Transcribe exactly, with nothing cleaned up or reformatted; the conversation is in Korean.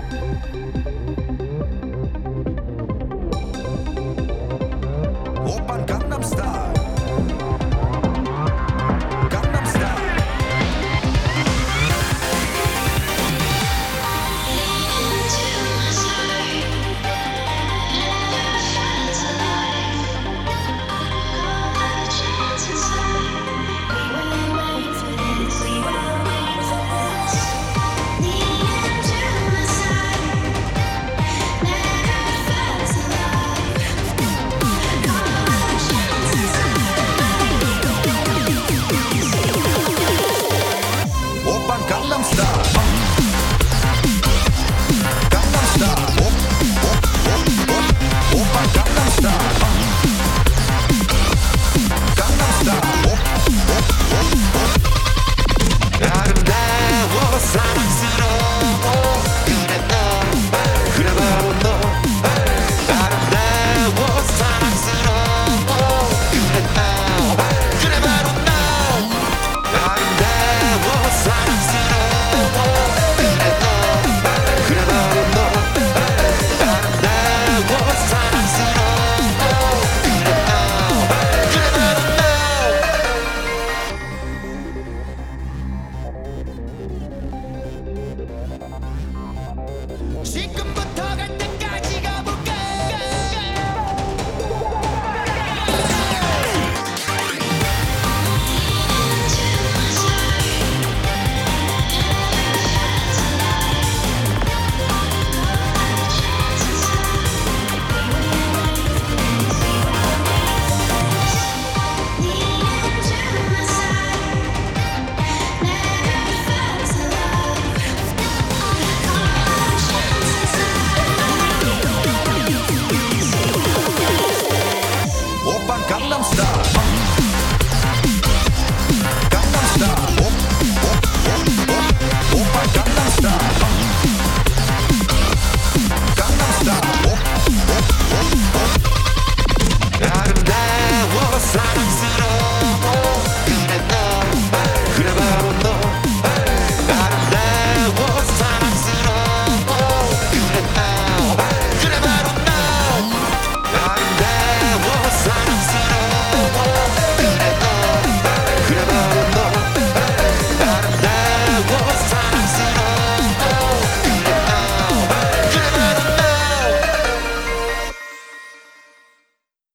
오빤 강남스타일 강남스타일 오빤 강남스타일 강남스타일 오빤 강남스타일 강남스타일 아름다워 사랑스러워 그래 너 그래 바로 너 아름다워 사랑스러워 그래 너 그래 바로 너 아름다워 사랑스러워 그래 너 그래 바로 너 아름다워 사랑스러워 그래 너 그래 바로 너 지금부터 갈 때